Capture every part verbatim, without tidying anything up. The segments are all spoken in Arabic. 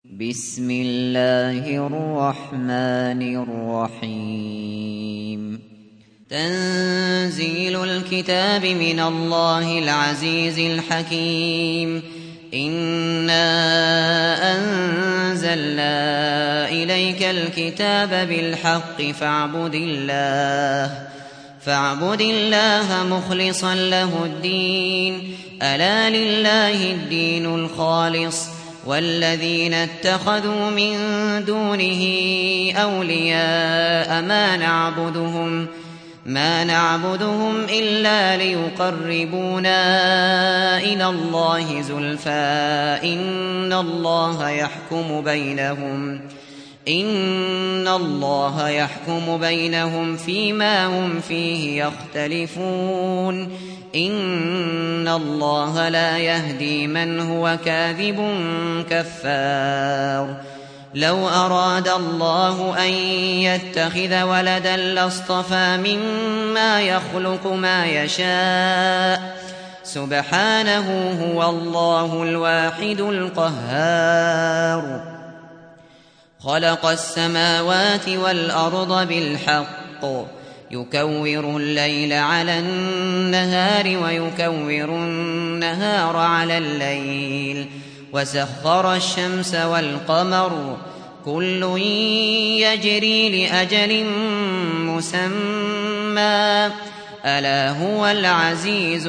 بسم الله الرحمن الرحيم تنزيل الكتاب من الله العزيز الحكيم إنا أنزلنا إليك الكتاب بالحق فاعبد الله فاعبد الله مخلصا له الدين ألا لله الدين الخالص والذين اتخذوا من دونه أولياء ما نعبدهم ما نعبدهم إلا ليقربونا إلى الله زلفى إن الله يحكم بينهم إن الله يحكم بينهم فيما هم فيه يختلفون إن الله لا يهدي من هو كاذب كفار لو أراد الله أن يتخذ ولدا لاصطفى مما يخلق ما يشاء سبحانه هو الله الواحد القهار خلق السماوات والأرض بالحق يكور الليل على النهار ويكور النهار على الليل وسخر الشمس والقمر كل يجري لأجل مسمى ألا هو العزيز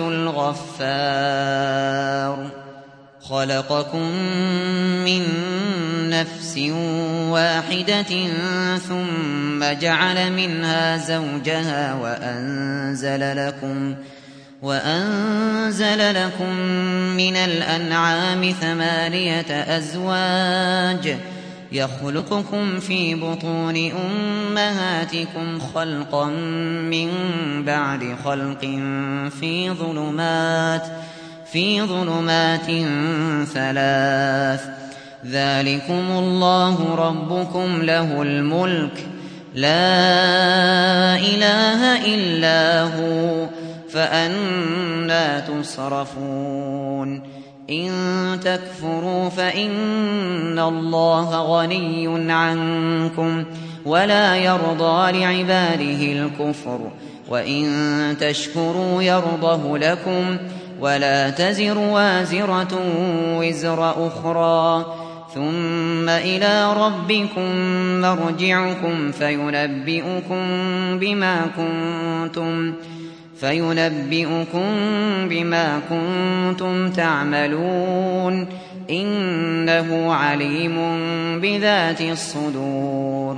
الغفار خلقكم من نفس واحدة ثم جعل منها زوجها وأنزل لكم وأنزل لكم من الأنعام ثمانية أزواج يخلقكم في بطون أمهاتكم خلقا من بعد خلق في ظلمات في ظلمات ثلاث ذلكم الله ربكم له الملك لا إله إلا هو فأنى تصرفون إن تكفروا فإن الله غني عنكم ولا يرضى لعباده الكفر وإن تشكروا يرضه لكم ولا تزر وازرة وزر أخرى ثم إلى ربكم مرجعكم فينبئكم بما كنتم فينبئكم بما كنتم تعملون إنه عليم بذات الصدور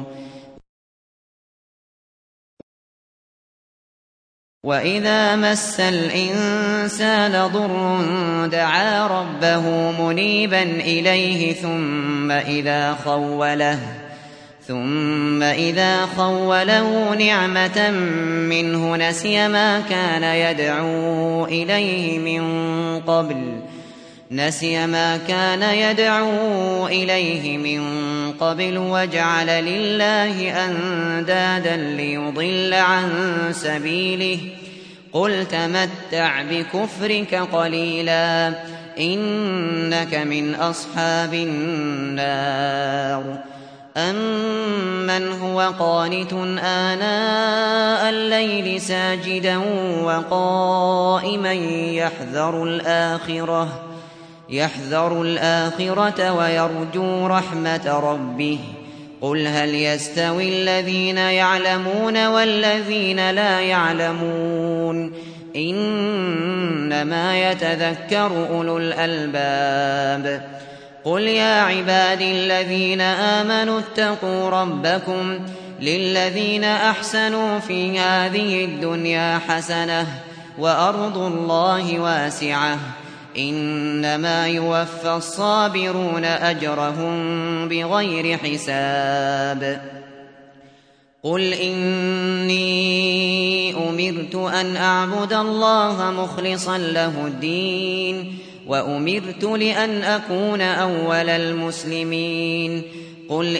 وإذا مس الإنسان ضر دعا ربه منيبا إليه ثم إذا خوله ثم إذا خوله نعمة منه نسي ما كان يدعو إليه من قبل نسي ما كان يدعو إليه من قبل وجعل لله أندادا ليضل عن سبيله قل تمتع بكفرك قليلا إنك من أصحاب النار أمن هو قانت آناء الليل ساجدا وقائما يحذر الآخرة يحذر الآخرة ويرجو رحمة ربه قل هل يستوي الذين يعلمون والذين لا يعلمون إنما يتذكر أولو الألباب قل يا عبادي الذين آمنوا اتقوا ربكم للذين أحسنوا في هذه الدنيا حسنة وأرض الله واسعة إنما يوفى الصابرون أجرهم بغير حساب قل إني أمرت أن أعبد الله مخلصا له الدين وأمرت لأن أكون أول المسلمين قل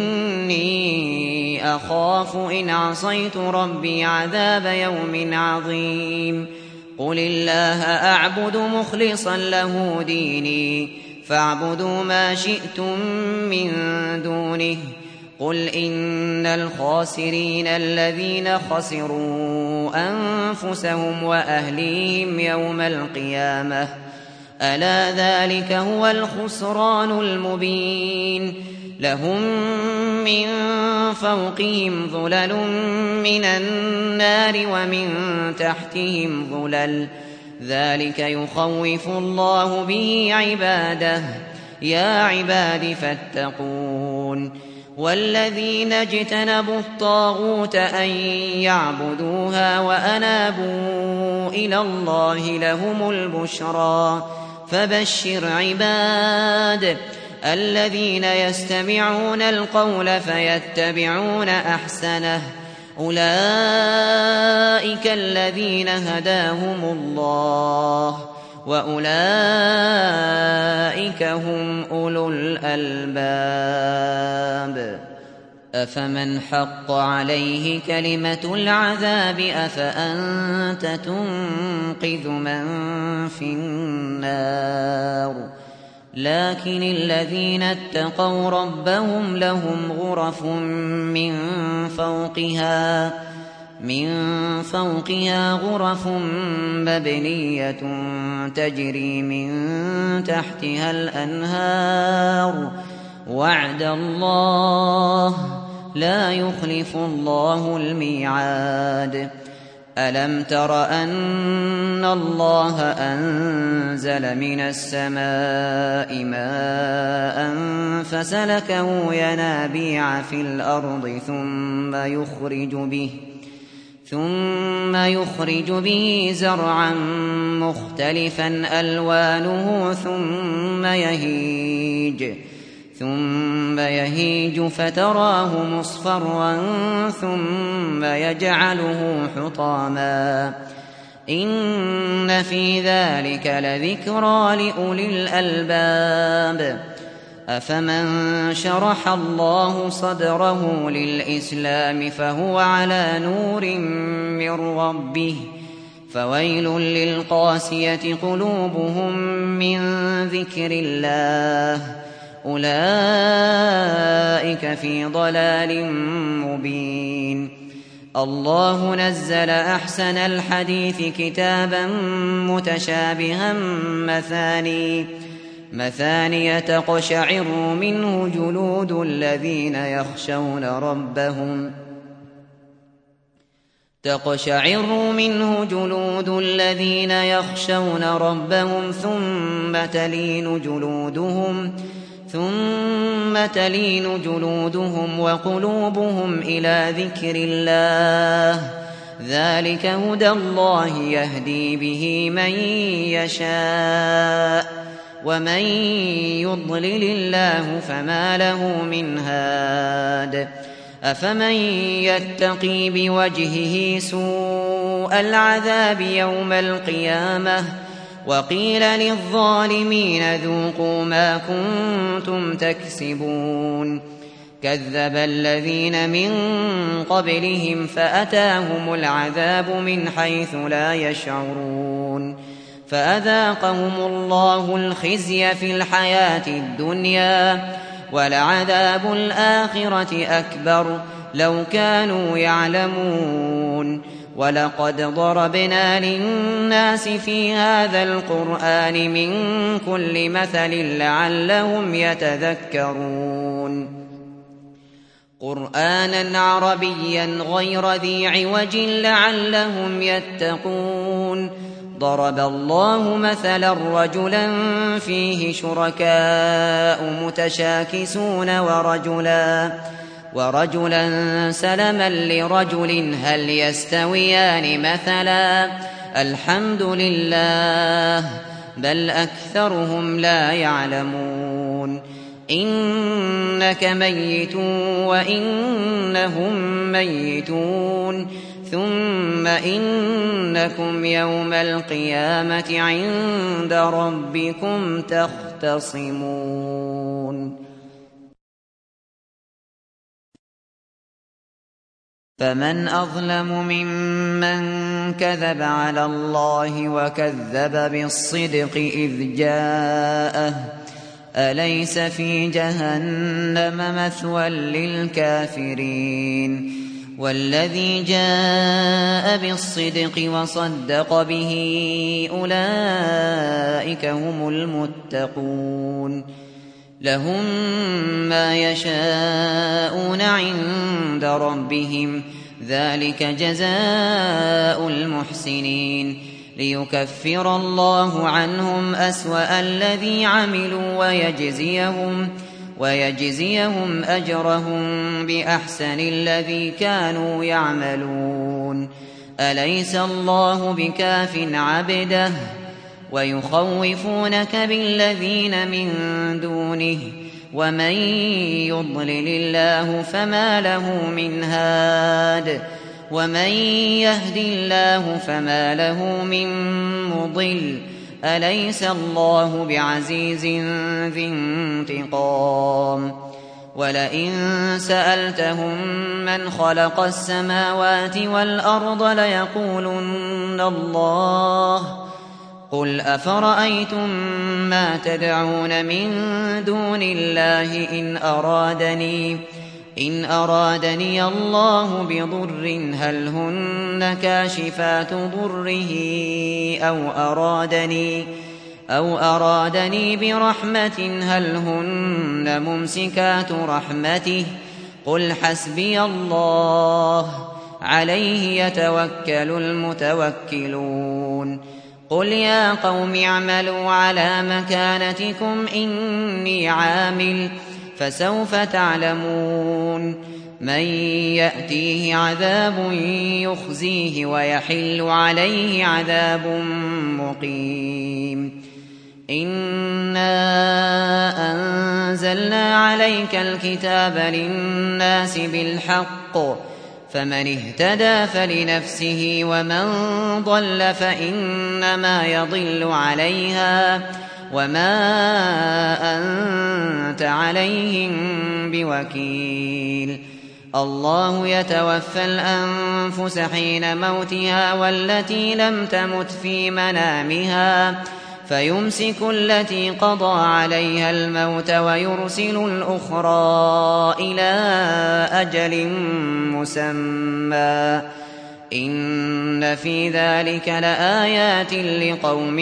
إني أخاف إن عصيت ربي عذاب يوم عظيم قل الله أعبد مخلصا له ديني فاعبدوا ما شئتم من دونه قل إن الخاسرين الذين خسروا أنفسهم وأهليهم يوم القيامة ألا ذلك هو الخسران المبين لهم من فوقهم ظلل من النار ومن تحتهم ظلل ذلك يخوف الله به عباده يا عباد فاتقون والذين اجتنبوا الطاغوت أن يعبدوها وأنابوا إلى الله لهم البشرى فبشر عباد الذين يستمعون القول فيتبعون أحسنه أولئك الذين هداهم الله وأولئك هم أولو الألباب أفمن حق عليه كلمة العذاب أفأنت تنقذ من في النار لكن الذين اتقوا ربهم لهم غرف من فوقها من فوقها غرف مبنية تجري من تحتها الأنهار وعد الله لا يخلف الله الميعاد ألم تر أن الله أنزل من السماء ماء فسلكه ينابيع في الأرض ثم يخرج به ثم يخرج به زرعا مختلفا ألوانه ثم يهيج ثم يهيج فتراه مصفرا ثم يجعله حطاما إن في ذلك لذكرى لأولي الألباب أفمن شرح الله صدره للإسلام فهو على نور من ربه فويل للقاسية قلوبهم من ذكر الله أولئك في ضلال مبين الله نزل أحسن الحديث كتابا متشابها مثاني مثانية تقشعر منه جلود الذين يخشون ربهم تقشعر منه جلود الذين يخشون ربهم ثم تلين جلودهم ثم تلين جلودهم وقلوبهم إلى ذكر الله ذلك هدى الله يهدي به من يشاء ومن يضلل الله فما له من هاد أفمن يتقي بوجهه سوء العذاب يوم القيامة وقيل للظالمين ذوقوا ما كنتم تكسبون كذب الذين من قبلهم فأتاهم العذاب من حيث لا يشعرون فأذاقهم الله الخزي في الحياة الدنيا ولعذاب الآخرة أكبر لو كانوا يعلمون ولقد ضربنا للناس في هذا القرآن من كل مثل لعلهم يتذكرون قرآنا عربيا غير ذي عوج لعلهم يتقون ضرب الله مثلا رجلا فيه شركاء متشاكسون ورجلا ورجلا سلما لرجل هل يستويان مثلا الحمد لله بل أكثرهم لا يعلمون إنك ميت وإنهم ميتون ثم إنكم يوم القيامة عند ربكم تختصمون فمن أظلم ممن كذب على الله وكذب بالصدق إذ جاءه أليس في جهنم مثوى للكافرين والذي جاء بالصدق وصدق به أولئك هم المتقون لهم ما يشاءون عند ربهم ذلك جزاء المحسنين ليكفر الله عنهم أسوأ الذي عملوا ويجزيهم ويجزيهم أجرهم بأحسن الذي كانوا يعملون أليس الله بكاف عبده ويخوفونك بالذين من دونه ومن يضلل الله فما له من هاد ومن يهد الله فما له من مضل أليس الله بعزيز ذي انتقام ولئن سألتهم من خلق السماوات والأرض ليقولن الله قل أفرأيتم ما تدعون من دون الله إن أرادني إن أرادني الله بضر هل هن كاشفات ضره أو أرادني أو أرادني برحمة هل هن ممسكات رحمته قل حسبي الله عليه يتوكل المتوكلون قل يا قوم اعملوا على مكانتكم إني عامل فسوف تعلمون من يأتيه عذاب يخزيه ويحل عليه عذاب مقيم إنا أنزلنا عليك الكتاب للناس بالحق فمن اهتدى فلنفسه ومن ضل فإنما يضل عليها وما أنت عليهم بوكيل الله يتوفى الأنفس حين موتها والتي لم تمت في منامها فيمسك التي قضى عليها الموت ويرسل الأخرى إلى أجل مسمى إن في ذلك لآيات لقوم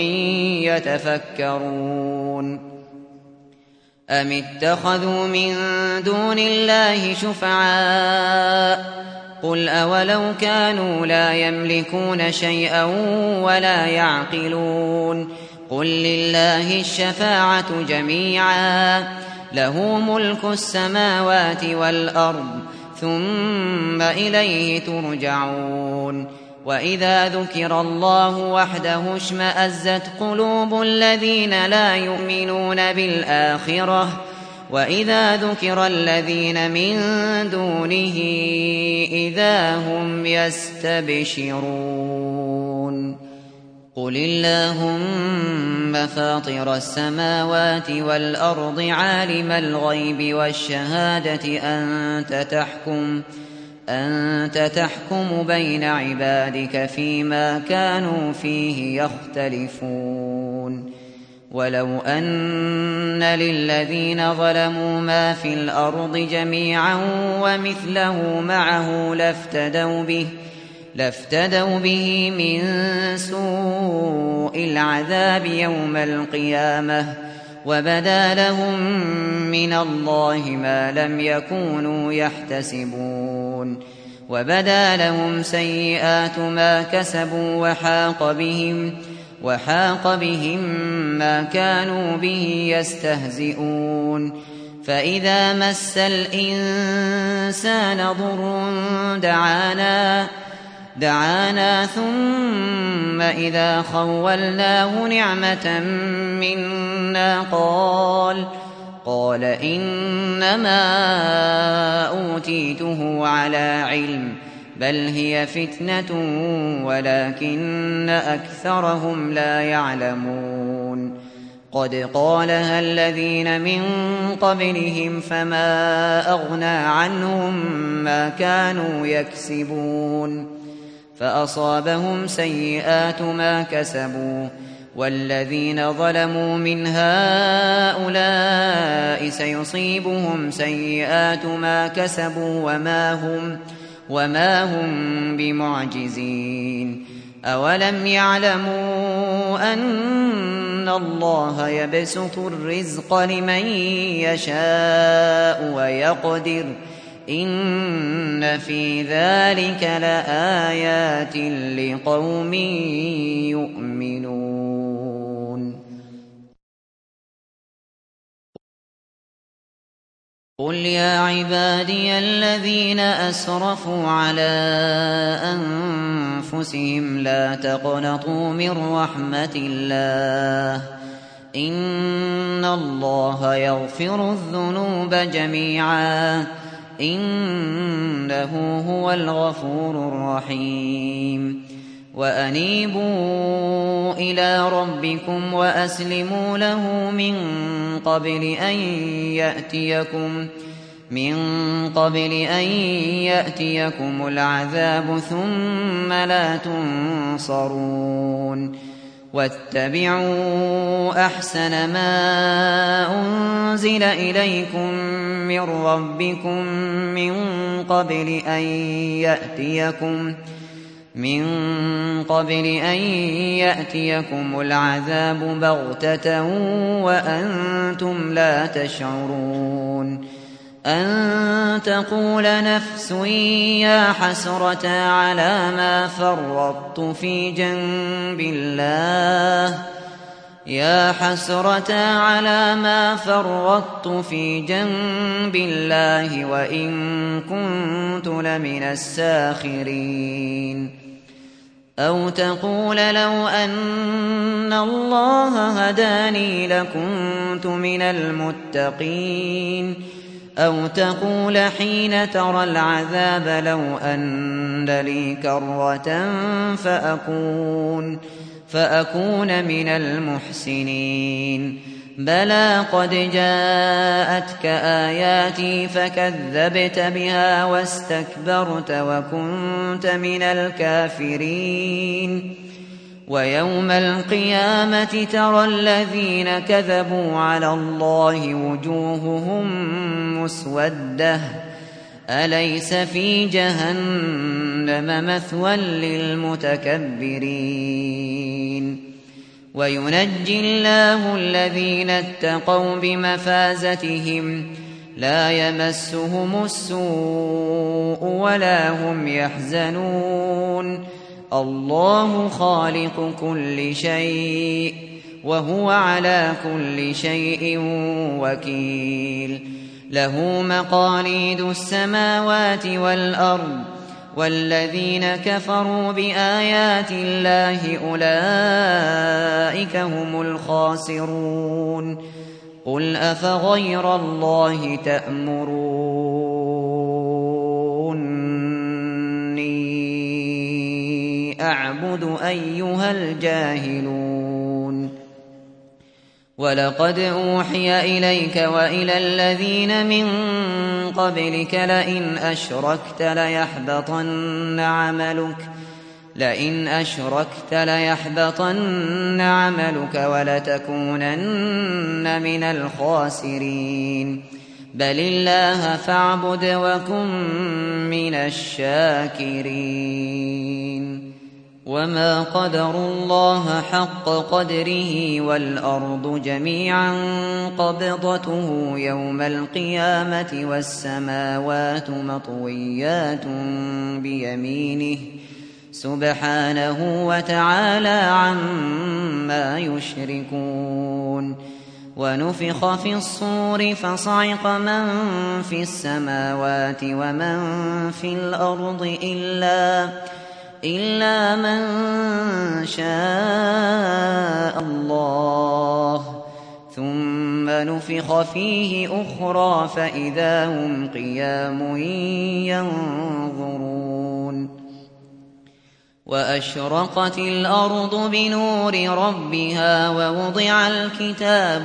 يتفكرون أم اتخذوا من دون الله شفعاء قل أولو كانوا لا يملكون شيئا ولا يعقلون قل لله الشفاعة جميعا له ملك السماوات والأرض ثم إليه ترجعون وإذا ذكر الله وحده اشمأزت قلوب الذين لا يؤمنون بالآخرة وإذا ذكر الذين من دونه إذا هم يستبشرون قل اللهم فاطر السماوات والأرض عالم الغيب والشهادة أنت تحكم أنت تحكم بين عبادك فيما كانوا فيه يختلفون ولو أن للذين ظلموا ما في الأرض جميعا ومثله معه لافتدوا به لافتدوا به من سوء العذاب يوم القيامة وبدا لهم من الله ما لم يكونوا يحتسبون وبدا لهم سيئات ما كسبوا وحاق بهم وحاق بهم ما كانوا به يستهزئون فإذا مس الإنسان ضر دعانا دعانا ثم إذا خولناه نعمة منا قال قال إنما أوتيته على علم بل هي فتنة ولكن أكثرهم لا يعلمون قد قالها الذين من قبلهم فما أغنى عنهم ما كانوا يكسبون فأصابهم سيئات ما كسبوا والذين ظلموا من هؤلاء سيصيبهم سيئات ما كسبوا وما هم وما هم بمعجزين. أولم يعلموا أن الله يبسط الرزق لمن يشاء ويقدر إن في ذلك لآيات لقوم يؤمنون. قل يا عبادي الذين أسرفوا على أنفسهم لا تقنطوا من رحمة الله إن الله يغفر الذنوب جميعا إنه هو الغفور الرحيم. وأنيبوا إلى ربكم وأسلموا له من قبل أن يأتيكم من قبل أن يأتيكم العذاب ثم لا تنصرون. واتبعوا أحسن ما أنزل إليكم من ربكم من قبل أن يأتيكم من قبل أن يأتيكم العذاب بغتة وأنتم لا تشعرون. أن تقول نفس يا حسرة على ما فرطت في جنب الله يا حسرة على ما فرطت في جنب الله وإن كنت لمن الساخرين. أو تقول لو أن الله هداني لكنت من المتقين. أو تقول حين ترى العذاب لو أن لي كرة فأكون فأكون من المحسنين. بلى قد جاءتك آياتي فكذبت بها واستكبرت وكنت من الكافرين. ويوم القيامة ترى الذين كذبوا على الله وجوههم مسودة أليس في جهنم مثوى للمتكبرين. وينجي الله الذين اتقوا بمفازتهم لا يمسهم السوء ولا هم يحزنون. الله خالق كل شيء وهو على كل شيء وكيل. له مقاليد السماوات والأرض والذين كفروا بآيات الله أولئك هم الخاسرون. قل أفغير الله تأمروني أعبد أيها الجاهلون. ولقد أوحي إليك وإلى الذين من قبلك لئن أشركت ليحبطن عملك لئن أشركت ليحبطن عملك ولتكونن من الخاسرين. بل الله فاعبد وكن من الشاكرين. وما قدروا الله حق قدره والأرض جميعا قبضته يوم القيامة والسماوات مطويات بيمينه سبحانه وتعالى عما يشركون. ونفخ في الصور فصعق من في السماوات ومن في الأرض إلا إلا من شاء الله ثم نفخ فيه أخرى فإذا هم قيام ينظرون. وأشرقت الأرض بنور ربها ووضع الكتاب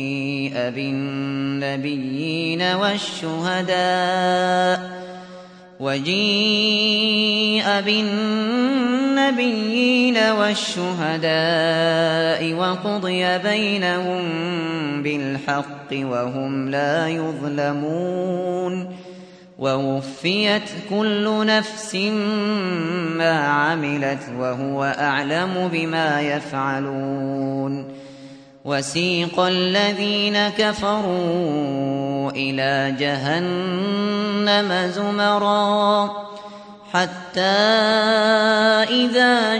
وجيء بالنبيين والشهداء وجيء بالنبيين والشهداء وقضي بينهم بالحق وهم لا يظلمون ووفيت كل نفس ما عملت وهو أعلم بما يفعلون وسيق الذين كفروا إلى جهنم زمرا حتى إذا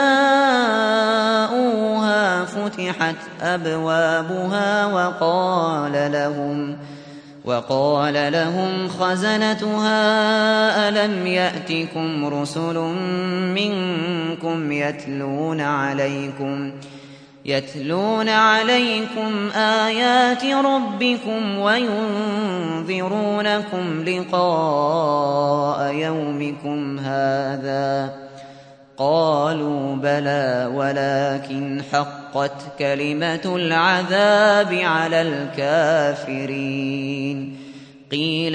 جاءوها فتحت أبوابها وقال لهم وقال لهم خزنتها ألم يأتكم رسل منكم يتلون عليكم يتلون عليكم آيات ربكم وينذرونكم لقاء يومكم هذا قالوا بلى ولكن حقت كلمة العذاب على الكافرين قيل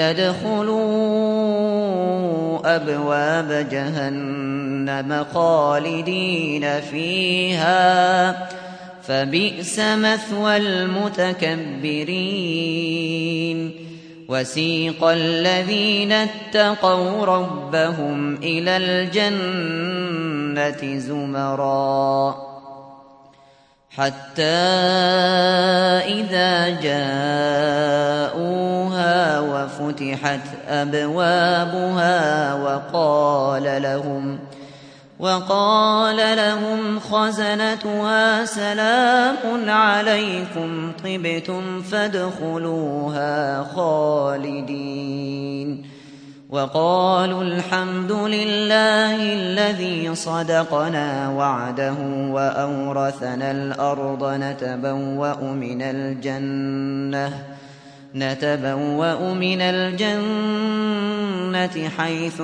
ادخلوا أبواب جهنم خالدين فيها فبئس مثوى المتكبرين وسيق الذين اتقوا ربهم إلى الجنة زمرا حتى إذا جاءوها وفتحت أبوابها وقال لهم وقال لهم خزنتها سلام عليكم طبتم فادخلوها خالدين وقالوا الحمد لله الذي صدقنا وعده وأورثنا الأرض نتبوأ من الجنة نتبوأ من الجنة حيث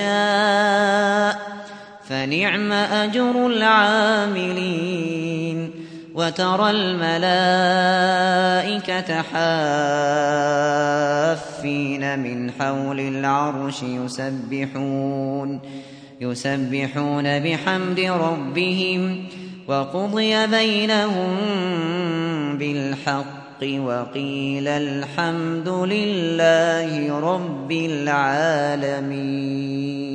نشاء فنعم أجر العاملين وترى الملائكة حافين من حول العرش يسبحون يسبحون بحمد ربهم وقضي بينهم بالحق وقيل الحمد لله رب العالمين.